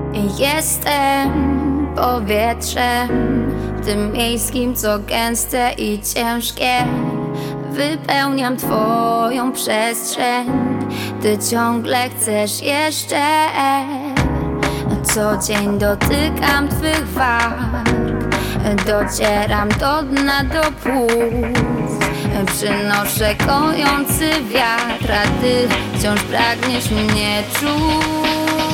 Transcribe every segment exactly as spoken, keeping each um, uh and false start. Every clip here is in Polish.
Jestem powietrzem, tym miejskim, co gęste i ciężkie. Wypełniam twoją przestrzeń, ty ciągle chcesz jeszcze. Co dzień dotykam twych warg, docieram do dna, do płuc. Przynoszę kojący wiatr, a ty wciąż pragniesz mnie czuć.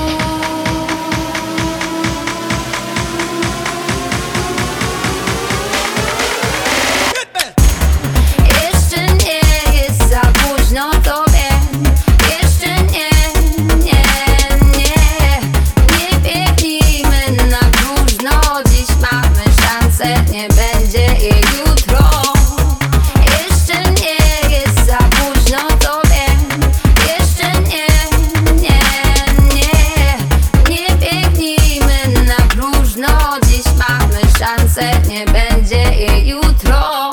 Nie będzie jej jutro. Jeszcze nie jest za późno, to wiem. Jeszcze nie, nie, nie. Nie biegnijmy na próżno. Dziś mamy szansę, nie będzie jej jutro.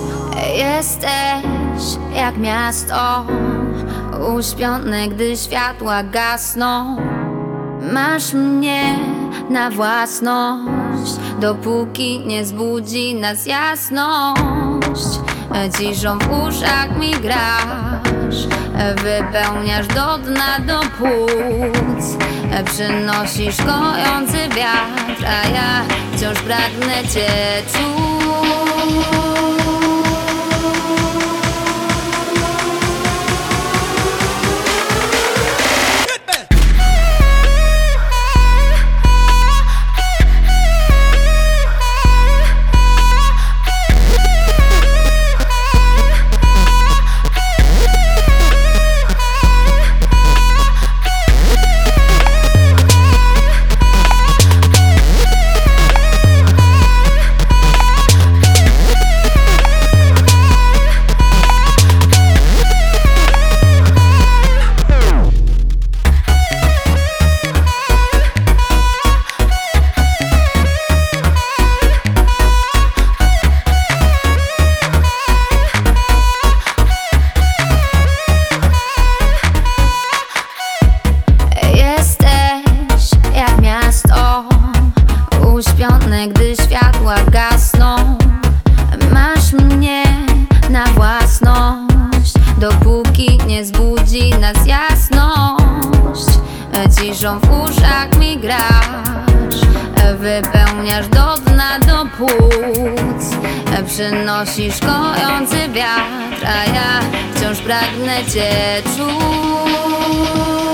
Jesteś jak miasto uśpione, gdy światła gasną. Masz mnie na własność, dopóki nie zbudzi nas jasność. Ciszą w uszach mi grasz, wypełniasz do dna, do płuc. Przynosisz kojący wiatr, a ja wciąż pragnę cię czuć. Uśpione, gdy światła gasną. Masz mnie na własność, dopóki nie zbudzi nas jasność. Ciszą w uszach mi grasz, wypełniasz do dna, do płuc. Przynosisz kojący wiatr, a ja wciąż pragnę cię czuć.